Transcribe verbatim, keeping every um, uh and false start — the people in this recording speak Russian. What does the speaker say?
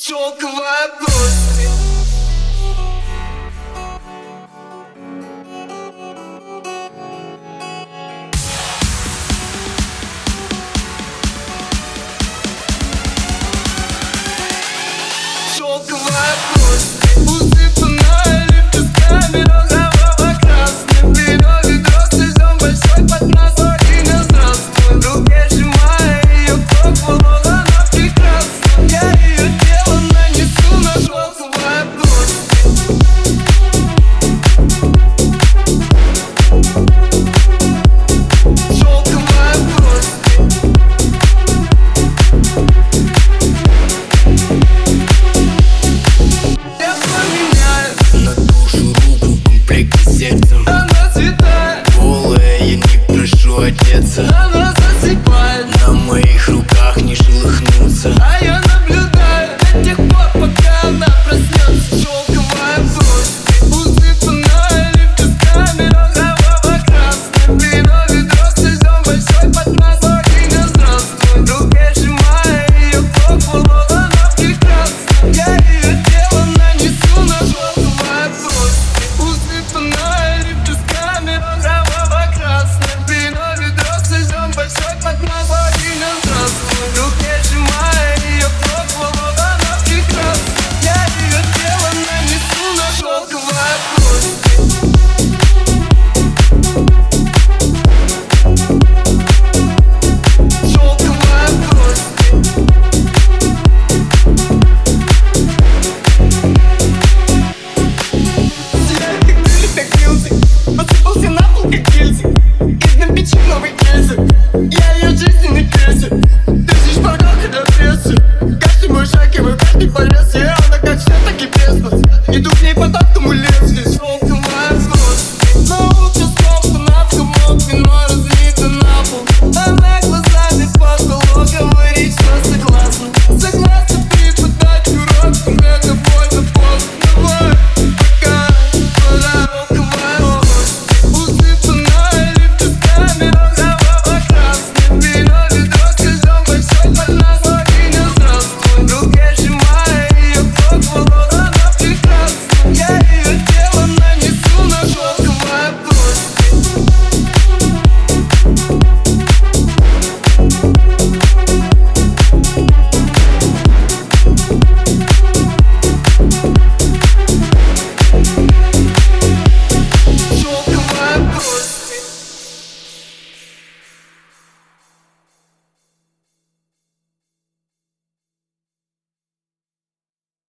Шелковая плоть. Шелковая плоть, усыпанная лепестками розового красным. Берем ведро с слезом большой под нас, Арина, здравствуй. В руке сжимая ее кровь, волос, она прекрасна. Я ее тело нанесу на шелковая плоть. Шелковая плоть. Она святая, голая, я не прошу одеться. она засыпает, На моих руках не шелохнуться. а я наблюдаю до тех пор, пока она проснется. Шелковая плоть, усыпанная лепестками розового красным. Берем ведро с слезом большой под нас, Арина, здравствуй. В руке сжимая ее кровь, волос, она прекрасна. Я ее тело нанесу на шелковая плоть. Усыпанная лепестками розового красным. Берем ведро с слезом большой под нас, Арина, здравствуй. В руке сжимая ее кровь, волос, она прекрасна. Я ее тело нанесу на шелковая плоть. Шелковая плоть. Сияет как крылья, как гильзы, посыпался на пол, как гильзы. Из напечи новый кейсы, я ее жизненный крейсер. Тысяч порог и до прессы, каждый мой шаг и мой каждый порез. И она как свет, так и бездна.